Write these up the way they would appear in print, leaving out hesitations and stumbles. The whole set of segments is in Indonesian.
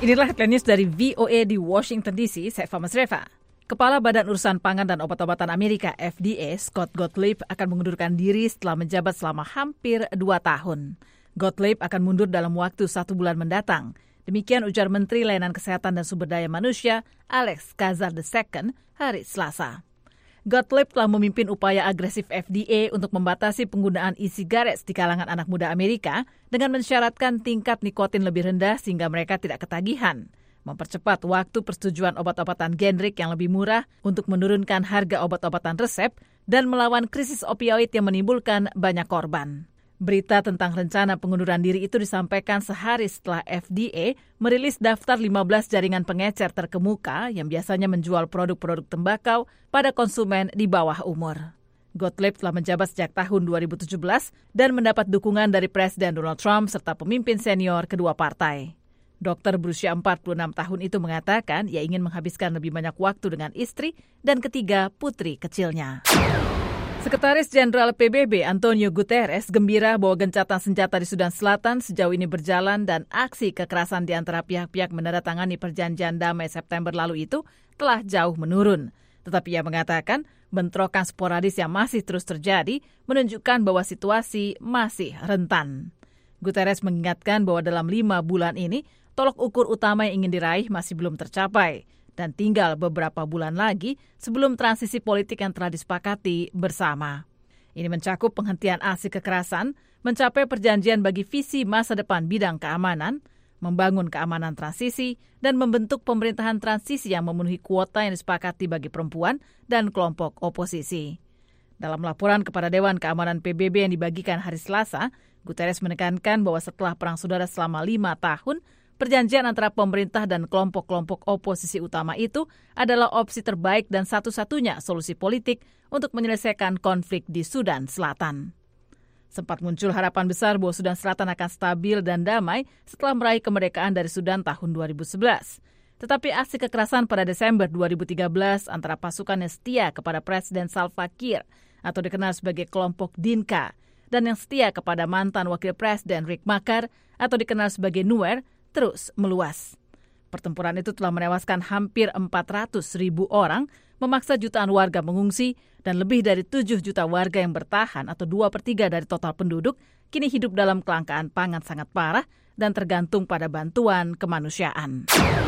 Inilah headline news dari VOA di Washington DC, saya Fama Sreva. Kepala Badan Urusan Pangan dan Obat-obatan Amerika FDA, Scott Gottlieb, akan mengundurkan diri setelah menjabat selama hampir 2 tahun. Gottlieb akan mundur dalam waktu 1 bulan mendatang. Demikian ujar Menteri Layanan Kesehatan dan Sumber Daya Manusia, Alex Azar II, hari Selasa. Gottlieb telah memimpin upaya agresif FDA untuk membatasi penggunaan e-sigaret di kalangan anak muda Amerika dengan mensyaratkan tingkat nikotin lebih rendah sehingga mereka tidak ketagihan, mempercepat waktu persetujuan obat-obatan generik yang lebih murah untuk menurunkan harga obat-obatan resep, dan melawan krisis opioid yang menimbulkan banyak korban. Berita tentang rencana pengunduran diri itu disampaikan sehari setelah FDA merilis daftar 15 jaringan pengecer terkemuka yang biasanya menjual produk-produk tembakau pada konsumen di bawah umur. Gottlieb telah menjabat sejak tahun 2017 dan mendapat dukungan dari Presiden Donald Trump serta pemimpin senior kedua partai. Dokter berusia 46 tahun itu mengatakan ia ingin menghabiskan lebih banyak waktu dengan istri dan ketiga putri kecilnya. Sekretaris Jenderal PBB Antonio Guterres gembira bahwa gencatan senjata di Sudan Selatan sejauh ini berjalan dan aksi kekerasan di antara pihak-pihak menandatangani perjanjian damai September lalu itu telah jauh menurun. Tetapi ia mengatakan bentrokan sporadis yang masih terus terjadi menunjukkan bahwa situasi masih rentan. Guterres mengingatkan bahwa dalam 5 bulan ini tolok ukur utama yang ingin diraih masih belum tercapai dan tinggal beberapa bulan lagi sebelum transisi politik yang telah disepakati bersama. Ini mencakup penghentian aksi kekerasan, mencapai perjanjian bagi visi masa depan bidang keamanan, membangun keamanan transisi, dan membentuk pemerintahan transisi yang memenuhi kuota yang disepakati bagi perempuan dan kelompok oposisi. Dalam laporan kepada Dewan Keamanan PBB yang dibagikan hari Selasa, Guterres menekankan bahwa setelah perang saudara selama 5 tahun, perjanjian antara pemerintah dan kelompok-kelompok oposisi utama itu adalah opsi terbaik dan satu-satunya solusi politik untuk menyelesaikan konflik di Sudan Selatan. Sempat muncul harapan besar bahwa Sudan Selatan akan stabil dan damai setelah meraih kemerdekaan dari Sudan tahun 2011. Tetapi aksi kekerasan pada Desember 2013 antara pasukan yang setia kepada Presiden Salva Kiir atau dikenal sebagai kelompok Dinka dan yang setia kepada mantan Wakil Presiden Riek Machar atau dikenal sebagai Nuer terus meluas. Pertempuran itu telah menewaskan hampir 400.000 orang, memaksa jutaan warga mengungsi, dan lebih dari 7 juta warga yang bertahan atau 2/3 dari total penduduk kini hidup dalam kelangkaan pangan sangat parah dan tergantung pada bantuan kemanusiaan.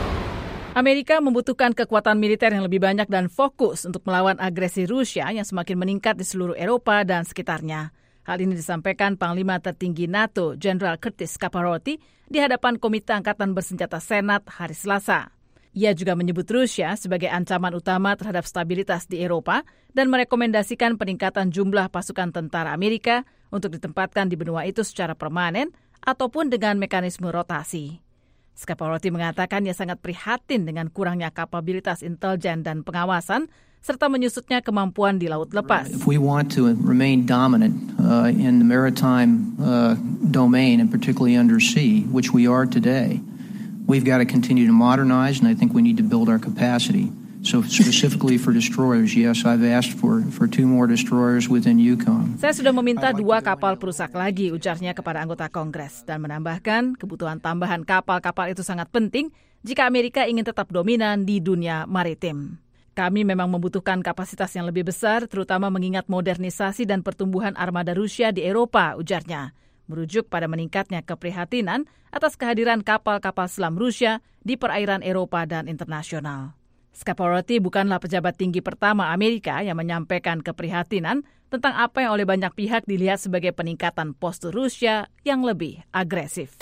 Amerika membutuhkan kekuatan militer yang lebih banyak dan fokus untuk melawan agresi Rusia yang semakin meningkat di seluruh Eropa dan sekitarnya. Hal ini disampaikan Panglima Tertinggi NATO, Jenderal Curtis Caparrotti, di hadapan Komite Angkatan Bersenjata Senat hari Selasa. Ia juga menyebut Rusia sebagai ancaman utama terhadap stabilitas di Eropa dan merekomendasikan peningkatan jumlah pasukan tentara Amerika untuk ditempatkan di benua itu secara permanen ataupun dengan mekanisme rotasi. Caparrotti mengatakan ia sangat prihatin dengan kurangnya kapabilitas intelijen dan pengawasan serta menyusutnya kemampuan di laut lepas. If we want to remain dominant in the maritime domain and particularly undersea, which we are today, we've got to continue to modernize, and I think we need to build our capacity. So specifically for destroyers, yes, I've asked for 2 more destroyers within Yukon. Saya sudah meminta 2 kapal perusak lagi, ujarnya kepada anggota Kongres, dan menambahkan kebutuhan tambahan kapal-kapal itu sangat penting jika Amerika ingin tetap dominan di dunia maritim. Kami memang membutuhkan kapasitas yang lebih besar, terutama mengingat modernisasi dan pertumbuhan armada Rusia di Eropa, ujarnya, merujuk pada meningkatnya keprihatinan atas kehadiran kapal-kapal selam Rusia di perairan Eropa dan internasional. Caparrotti bukanlah pejabat tinggi pertama Amerika yang menyampaikan keprihatinan tentang apa yang oleh banyak pihak dilihat sebagai peningkatan postur Rusia yang lebih agresif.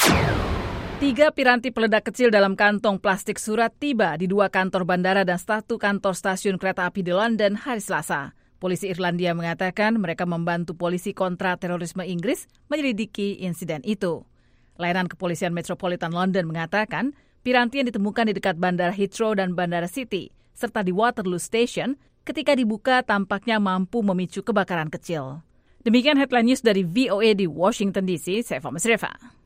3 piranti peledak kecil dalam kantong plastik surat tiba di 2 kantor bandara dan 1 kantor stasiun kereta api di London hari Selasa. Polisi Irlandia mengatakan mereka membantu polisi kontra terorisme Inggris menyelidiki insiden itu. Layanan Kepolisian Metropolitan London mengatakan piranti yang ditemukan di dekat Bandara Heathrow dan Bandara City, serta di Waterloo Station, ketika dibuka tampaknya mampu memicu kebakaran kecil. Demikian headline news dari VOA di Washington DC, saya Fama Sreva.